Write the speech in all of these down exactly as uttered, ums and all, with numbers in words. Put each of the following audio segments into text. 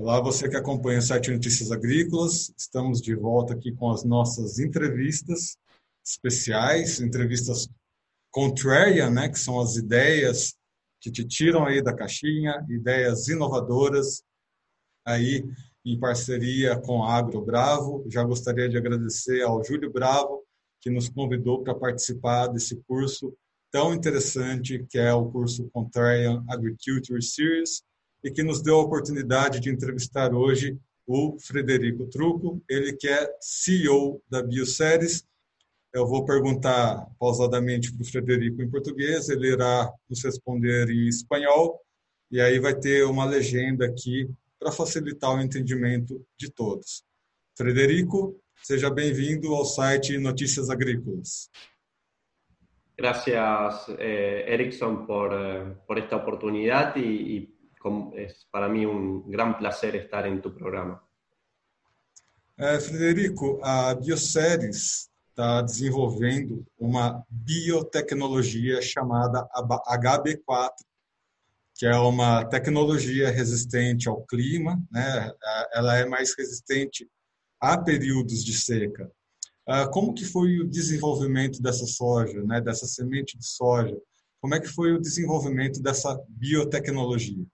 Olá, você que acompanha o site Notícias Agrícolas. Estamos de volta aqui com as nossas entrevistas especiais, entrevistas contrarian, né, que são as ideias que te tiram aí da caixinha, ideias inovadoras, aí em parceria com a Agro Bravo. Já gostaria de agradecer ao Júlio Bravo, que nos convidou para participar desse curso tão interessante, que é o curso Contrarian Agriculture Series, e que nos deu a oportunidade de entrevistar hoje o Frederico Trucco, ele que é C E O da Bioceres. Eu vou perguntar pausadamente para o Frederico em português, ele irá nos responder em espanhol, e aí vai ter uma legenda aqui para facilitar o entendimento de todos. Frederico, seja bem-vindo ao site Notícias Agrícolas. Gracias, eh, Erickson, por, eh, por esta oportunidad y, y es para mí un gran placer estar en tu programa. É, Frederico, a Bioceres está desenvolvendo uma biotecnologia chamada H B quatro, que é uma tecnologia resistente ao clima, né? Ela é mais resistente a períodos de seca. Como que foi o desenvolvimento dessa soja, né? Dessa semente de soja? Como é que foi o desenvolvimento dessa biotecnologia?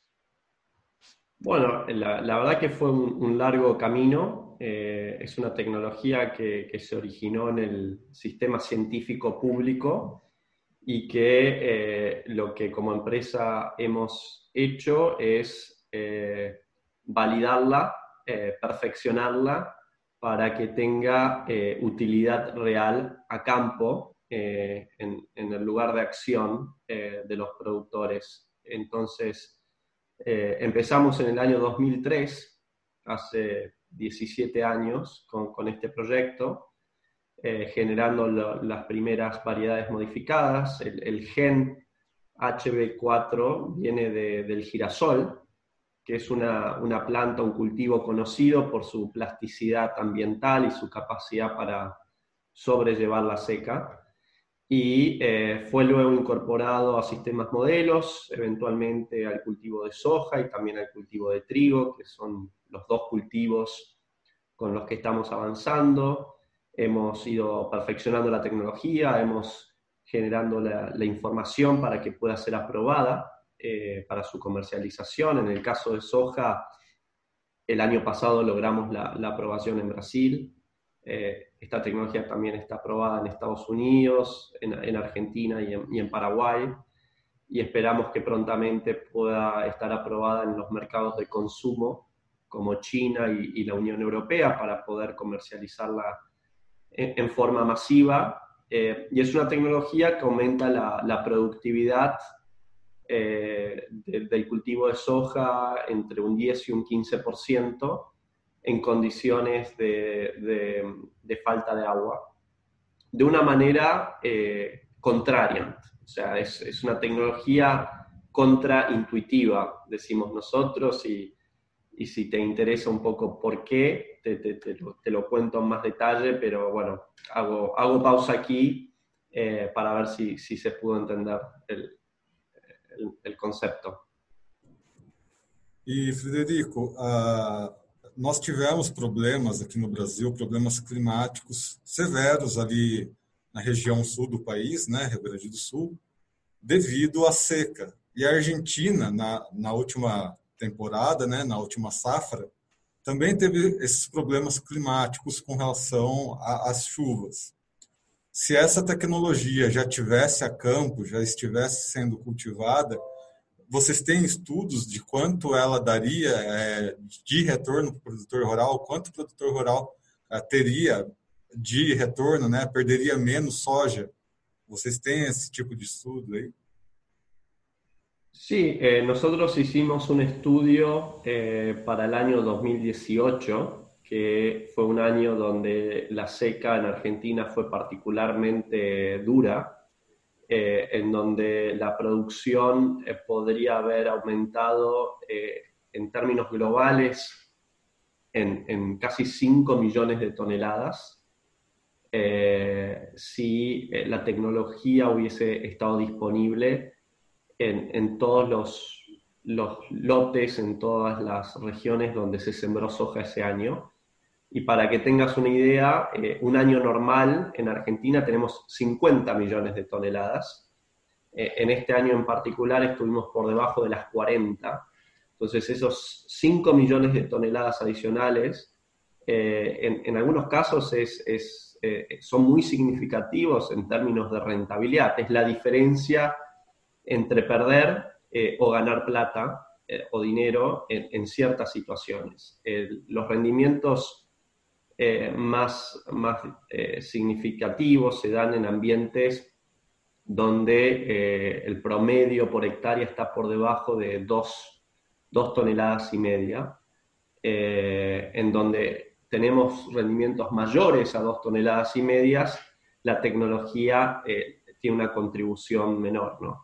Bueno, la, la verdad que fue un, un largo camino. Eh, es una tecnología que, que se originó en el sistema científico público y que eh, lo que como empresa hemos hecho es eh, validarla, eh, perfeccionarla para que tenga eh, utilidad real a campo eh, en, en el lugar de acción eh, de los productores. Entonces, Eh, empezamos en el año dos mil tres, hace diecisiete años, con, con este proyecto, eh, generando lo, las primeras variedades modificadas. El, el gen H B cuatro viene de, del girasol, que es una, una planta, un cultivo conocido por su plasticidad ambiental y su capacidad para sobrellevar la seca. Y eh, fue luego incorporado a sistemas modelos, eventualmente al cultivo de soja y también al cultivo de trigo, que son los dos cultivos con los que estamos avanzando. Hemos ido perfeccionando la tecnología, hemos generando la, la información para que pueda ser aprobada eh, para su comercialización. En el caso de soja, el año pasado logramos la, la aprobación en Brasil. Eh, esta tecnología también está aprobada en Estados Unidos, en, en Argentina y en, y en Paraguay, y esperamos que prontamente pueda estar aprobada en los mercados de consumo como China y, y la Unión Europea para poder comercializarla en, en forma masiva. Eh, y es una tecnología que aumenta la, la productividad eh, de, del cultivo de soja entre un diez y un quince por ciento en condiciones de, de, de falta de agua, de una manera eh, contraria. O sea, es, es una tecnología contraintuitiva, decimos nosotros, y, y si te interesa un poco por qué, te, te, te, lo, te lo cuento en más detalle, pero bueno, hago, hago pausa aquí eh, para ver si, si se pudo entender el, el, el concepto. E, Frederico, uh, nós tivemos problemas aqui no Brasil, problemas climáticos severos ali na região sul do país, né, Rio Grande do Sul, devido à seca. E a Argentina, na, na última temporada, né, na última safra, também teve esses problemas climáticos com relação às chuvas. Se essa tecnologia já tivesse a campo, já estivesse sendo cultivada, vocês têm estudos de quanto ela daria é, de retorno para o produtor rural, quanto o produtor rural é, teria de retorno, né? Perderia menos soja? ¿Vocês têm esse tipo de estudo aí? Sí, eh, nosotros hicimos un estudio eh, para el año dos mil dieciocho, que fue un año donde la seca en Argentina fue particularmente dura, eh, en donde la producción eh, podría haber aumentado eh, en términos globales en, en casi cinco millones de toneladas, eh, si eh, la tecnología hubiese estado disponible en, en todos los, los lotes en todas las regiones donde se sembró soja ese año. Y para que tengas una idea, eh, un año normal en Argentina tenemos cincuenta millones de toneladas. Eh, en este año en particular estuvimos por debajo de las cuarenta. Entonces esos cinco millones de toneladas adicionales, eh, en, en algunos casos es, es, eh, son muy significativos en términos de rentabilidad. Es la diferencia entre perder eh, o ganar plata eh, o dinero en, en ciertas situaciones. Eh, los rendimientos eh, más, más eh, significativos se dan en ambientes donde eh, el promedio por hectárea está por debajo de dos, dos toneladas y media, eh, en donde tenemos rendimientos mayores a dos toneladas y medias, la tecnología eh, tiene una contribución menor, ¿no?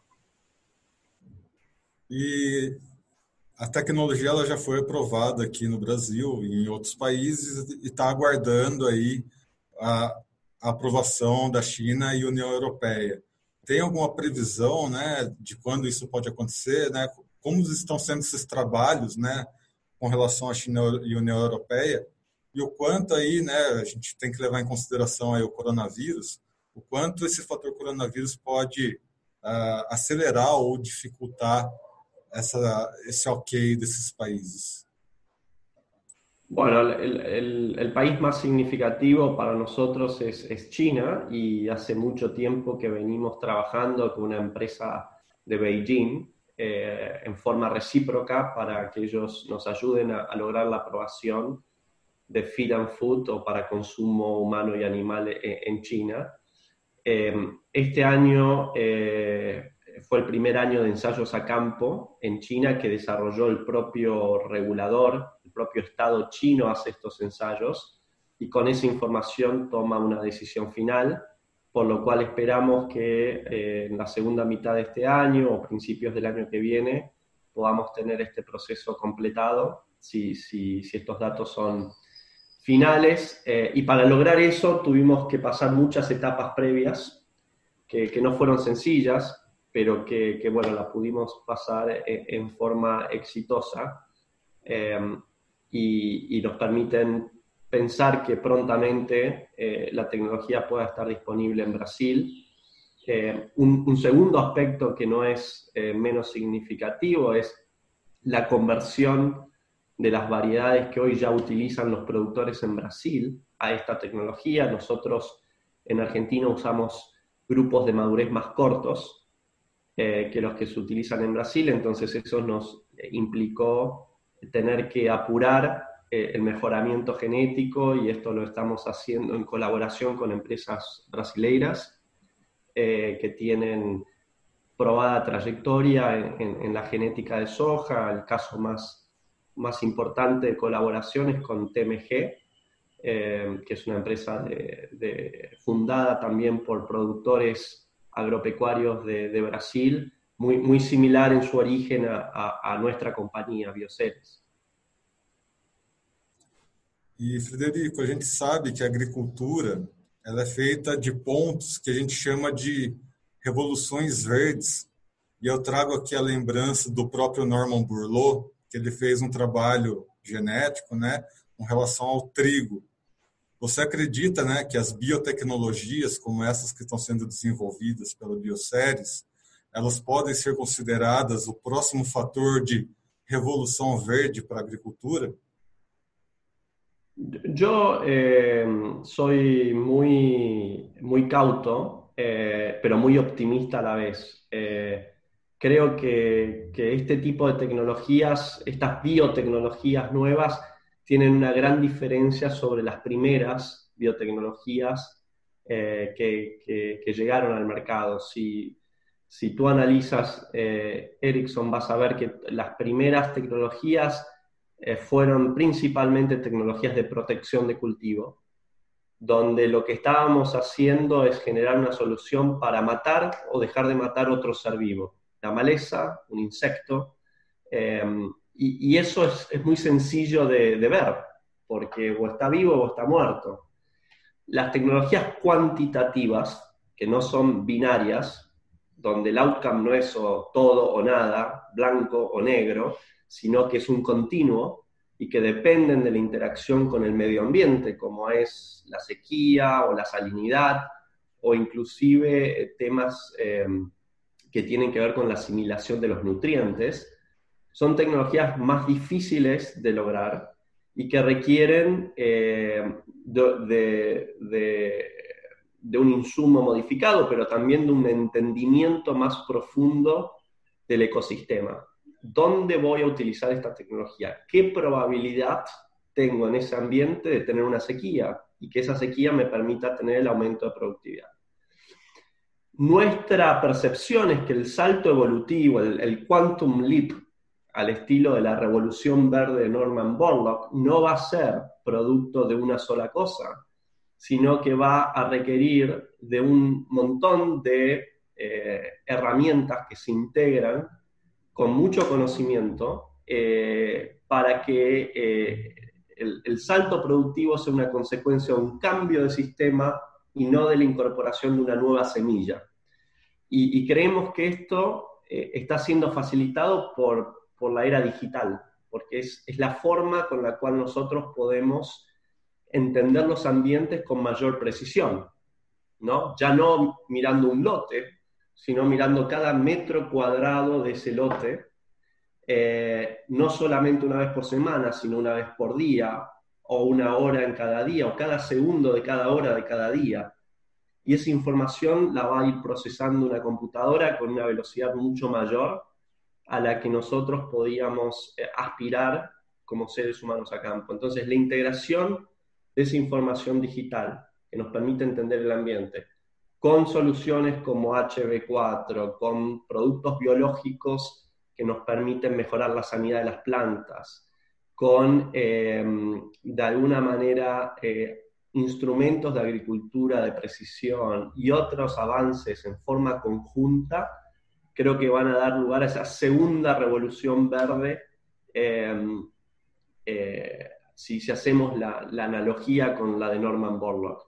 E a tecnologia ela já foi aprovada aqui no Brasil e em outros países e está aguardando aí a, a aprovação da China e União Europeia. Tem alguma previsão, né, de quando isso pode acontecer, né? Como estão sendo esses trabalhos, né, com relação à China e União Europeia e o quanto aí, né, a gente tem que levar em consideração aí o coronavírus, o quanto esse fator coronavírus pode uh, acelerar ou dificultar essa, esse ok desses países. Bueno, el, el, el país más significativo para nosotros es, es China, y hace mucho tiempo que venimos trabajando con una empresa de Beijing eh, en forma recíproca para que ellos nos ayuden a, a lograr la aprobación de Feed and Food o para consumo humano y animal en, en China. Eh, este año eh, fue el primer año de ensayos a campo en China que desarrolló el propio regulador. El propio Estado chino hace estos ensayos y con esa información toma una decisión final, por lo cual esperamos que eh, en la segunda mitad de este año o principios del año que viene podamos tener este proceso completado, si, si, si estos datos son finales, eh, y para lograr eso tuvimos que pasar muchas etapas previas que, que no fueron sencillas, pero que, que bueno, la pudimos pasar en, en forma exitosa eh, y, y nos permiten pensar que prontamente eh, la tecnología pueda estar disponible en Brasil. Eh, un, un segundo aspecto que no es eh, menos significativo es la conversión de las variedades que hoy ya utilizan los productores en Brasil a esta tecnología. Nosotros en Argentina usamos grupos de madurez más cortos eh, que los que se utilizan en Brasil, entonces eso nos implicó tener que apurar eh, el mejoramiento genético, y esto lo estamos haciendo en colaboración con empresas brasileiras eh, que tienen probada trayectoria en, en, en la genética de soja. El caso más más importante de colaboración es con T M G, eh, que es una empresa de, de, fundada también por productores agropecuarios de, de Brasil, muy, muy similar en su origen a, a, a nuestra compañía, Bioceres. E, Frederico, a gente sabe que a agricultura ela é feita de pontos que a gente chama de revoluções verdes. E eu trago aqui a lembrança do próprio Norman Borlaug, que ele fez um trabalho genético, né, com relação ao trigo. Você acredita, né, que as biotecnologias, como essas que estão sendo desenvolvidas pela Bioceres, elas podem ser consideradas o próximo fator de revolução verde para a agricultura? Yo eh, soy muy, muy cauto, eh, pero muy optimista a la vez. Eh, Creo que, que este tipo de tecnologías, estas biotecnologías nuevas, tienen una gran diferencia sobre las primeras biotecnologías eh, que, que, que llegaron al mercado. Si, si tú analizas eh, Ericsson, vas a ver que las primeras tecnologías eh, fueron principalmente tecnologías de protección de cultivo, donde lo que estábamos haciendo es generar una solución para matar o dejar de matar otro ser vivo. La maleza, un insecto, eh, y, y eso es, es muy sencillo de, de ver, porque o está vivo o está muerto. Las tecnologías cuantitativas, que no son binarias, donde el outcome no es o todo o nada, blanco o negro, sino que es un continuo y que dependen de la interacción con el medio ambiente, como es la sequía o la salinidad, o inclusive temas eh, que tienen que ver con la asimilación de los nutrientes. Son tecnologías más difíciles de lograr y que requieren eh, de, de, de, de un insumo modificado, pero también de un entendimiento más profundo del ecosistema. ¿Dónde voy a utilizar esta tecnología? ¿Qué probabilidad tengo en ese ambiente de tener una sequía? Y que esa sequía me permita tener el aumento de productividad. Nuestra percepción es que el salto evolutivo, el, el quantum leap, al estilo de la revolución verde de Norman Borlaug, no va a ser producto de una sola cosa, sino que va a requerir de un montón de eh, herramientas que se integran con mucho conocimiento eh, para que eh, el, el salto productivo sea una consecuencia de un cambio de sistema y no de la incorporación de una nueva semilla. Y, y creemos que esto eh, está siendo facilitado por, por la era digital, porque es, es la forma con la cual nosotros podemos entender los ambientes con mayor precisión, ¿no? Ya no mirando un lote, sino mirando cada metro cuadrado de ese lote, eh, no solamente una vez por semana, sino una vez por día, o una hora en cada día, o cada segundo de cada hora de cada día. Y esa información la va a ir procesando una computadora con una velocidad mucho mayor a la que nosotros podíamos eh, aspirar como seres humanos a campo. Entonces, la integración de esa información digital que nos permite entender el ambiente, con soluciones como H B cuatro, con productos biológicos que nos permiten mejorar la sanidad de las plantas, con, eh, de alguna manera, eh, instrumentos de agricultura de precisión y otros avances en forma conjunta, creo que van a dar lugar a esa segunda revolución verde, eh, eh, si, si hacemos la, la analogía con la de Norman Borlaug.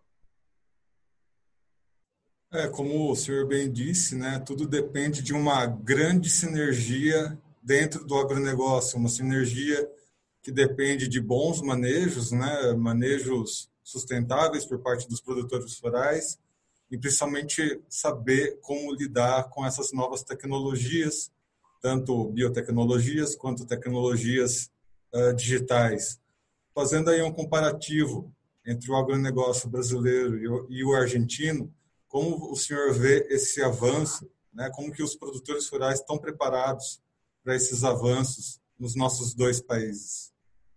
É, como o senhor bem disse, né, tudo depende de uma grande sinergia dentro do agronegócio, uma sinergia que depende de bons manejos, né, manejos sustentáveis por parte dos produtores rurais e principalmente saber como lidar com essas novas tecnologias, tanto biotecnologias quanto tecnologias uh, digitais. Fazendo aí um comparativo entre o agronegócio brasileiro e o, e o argentino, como o senhor vê esse avanço, né? Como que os produtores rurais estão preparados para esses avanços nos nossos dois países?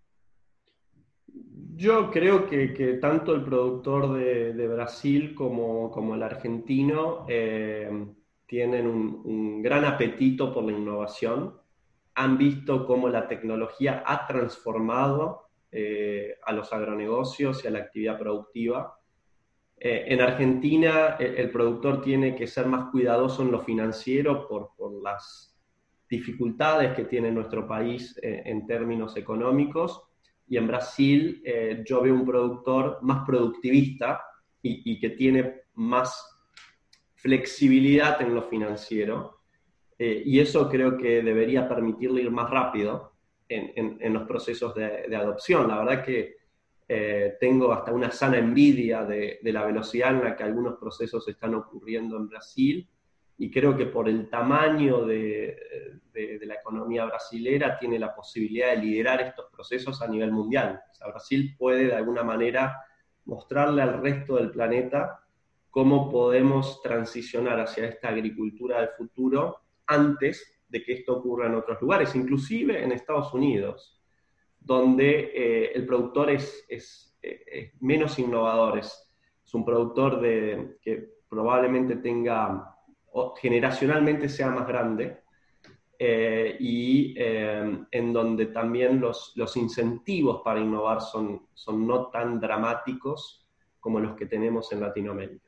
Yo creo que, que tanto el productor de, de Brasil como, como el argentino eh, tienen un, un gran apetito por la innovación. Han visto cómo la tecnología ha transformado eh, a los agronegocios y a la actividad productiva. Eh, en Argentina el, el productor tiene que ser más cuidadoso en lo financiero por, por las dificultades que tiene nuestro país eh, en términos económicos. Y en Brasil eh, yo veo un productor más productivista y, y que tiene más flexibilidad en lo financiero. Eh, y eso creo que debería permitirle ir más rápido en, en, en los procesos de, de adopción. La verdad que eh, tengo hasta una sana envidia de, de la velocidad en la que algunos procesos están ocurriendo en Brasil, y creo que por el tamaño de, de, de la economía brasilera tiene la posibilidad de liderar estos procesos a nivel mundial. O sea, Brasil puede de alguna manera mostrarle al resto del planeta cómo podemos transicionar hacia esta agricultura del futuro antes de que esto ocurra en otros lugares, inclusive en Estados Unidos, donde eh, el productor es, es, es menos innovador, es, es un productor de, que probablemente tenga, o generacionalmente sea más grande, eh, y eh, en donde también los, los incentivos para innovar son, son no tan dramáticos como los que tenemos en Latinoamérica.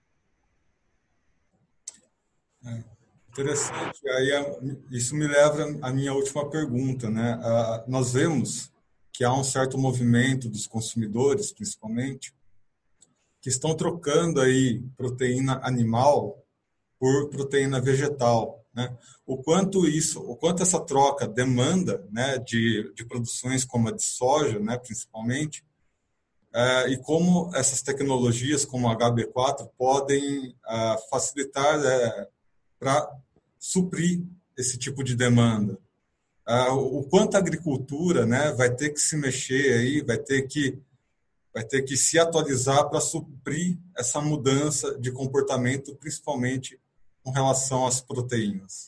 É, interessante. Aí, isso me leva à minha última pergunta, né? Ah, nós vemos que há um certo movimento dos consumidores, principalmente, que estão trocando aí proteína animal por proteína vegetal, né? O quanto isso, o quanto essa troca demanda, né, de, de produções como a de soja, né, principalmente, é, e como essas tecnologias como H B quatro podem é, facilitar é, para suprir esse tipo de demanda. É, o quanto a agricultura, né, vai ter que se mexer aí, vai ter que vai ter que se atualizar para suprir essa mudança de comportamento, principalmente com relação às proteínas.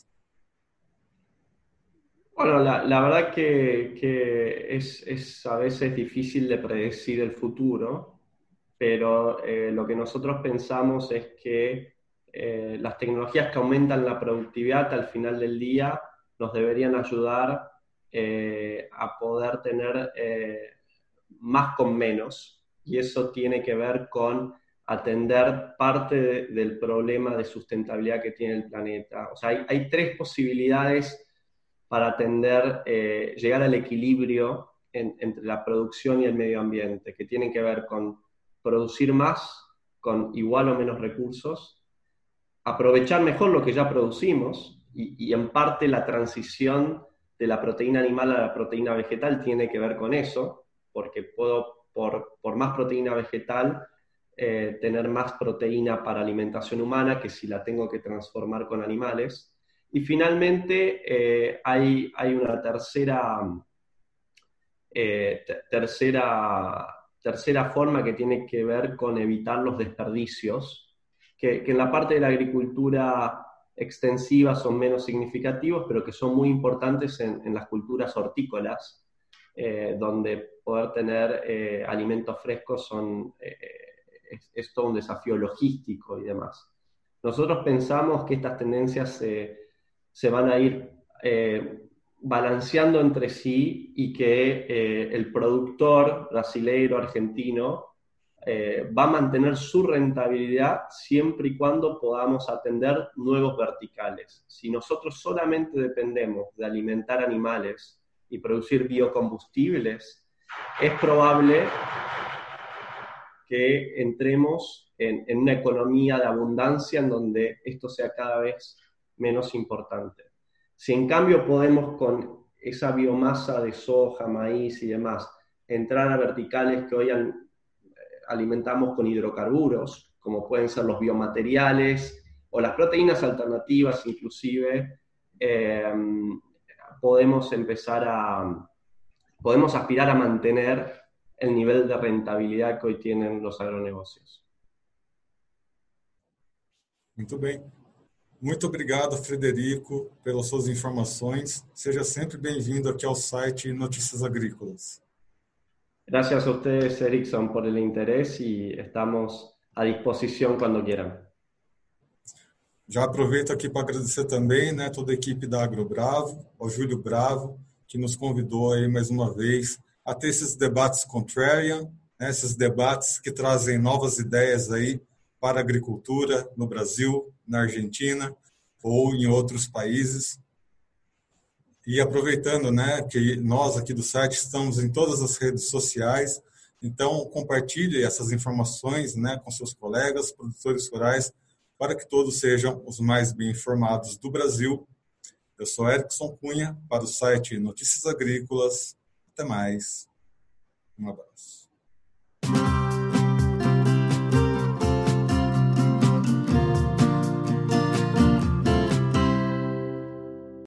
Bueno, la, la verdad que, que es, es a veces difícil de predecir el futuro, pero eh, lo que nosotros pensamos es que eh, las tecnologías que aumentan la productividad al final del día nos deberían ayudar eh, a poder tener eh, más con menos, y eso tiene que ver con atender parte de, del problema de sustentabilidad que tiene el planeta. O sea, hay, hay tres posibilidades para atender, eh, llegar al equilibrio en, entre la producción y el medio ambiente, que tienen que ver con producir más con igual o menos recursos, aprovechar mejor lo que ya producimos, y, y en parte la transición de la proteína animal a la proteína vegetal tiene que ver con eso, porque puedo, por, por más proteína vegetal, eh, tener más proteína para alimentación humana que si la tengo que transformar con animales. Y finalmente eh, hay, hay una tercera, eh, tercera, tercera forma que tiene que ver con evitar los desperdicios, que, que en la parte de la agricultura extensiva son menos significativos, pero que son muy importantes en, en las culturas hortícolas, eh, donde poder tener eh, alimentos frescos son, eh, es, es todo un desafío logístico y demás. Nosotros pensamos que estas tendencias se, se van a ir eh, balanceando entre sí, y que eh, el productor brasileiro, argentino, eh, va a mantener su rentabilidad siempre y cuando podamos atender nuevos verticales. Si nosotros solamente dependemos de alimentar animales y producir biocombustibles, es probable que entremos en, en una economía de abundancia en donde esto sea cada vez menos importante. Si en cambio podemos, con esa biomasa de soja, maíz y demás, entrar a verticales que hoy an, alimentamos con hidrocarburos, como pueden ser los biomateriales o las proteínas alternativas inclusive, eh, podemos empezar a, podemos aspirar a mantener el nivel de rentabilidad que hoy tienen los agronegocios. Muito bem. Muito obrigado, Frederico, pelas suas informações. Seja sempre bem-vindo aqui ao site Notícias Agrícolas. Gracias a ustedes, Erickson, por el interés, y estamos a disposición cuando quieran. Já aproveito aqui para agradecer também, né, toda a equipe da AgroBravo, ao Júlio Bravo, que nos convidou aí mais uma vez a ter esses debates contrarian, né, esses debates que trazem novas ideias aí para a agricultura no Brasil, na Argentina ou em outros países. E aproveitando, né, que nós aqui do site estamos em todas as redes sociais, então compartilhe essas informações, né, com seus colegas, produtores rurais, para que todos sejam os mais bem informados do Brasil. Eu sou Erickson Cunha, para o site Notícias Agrícolas. Até mais. Um abraço.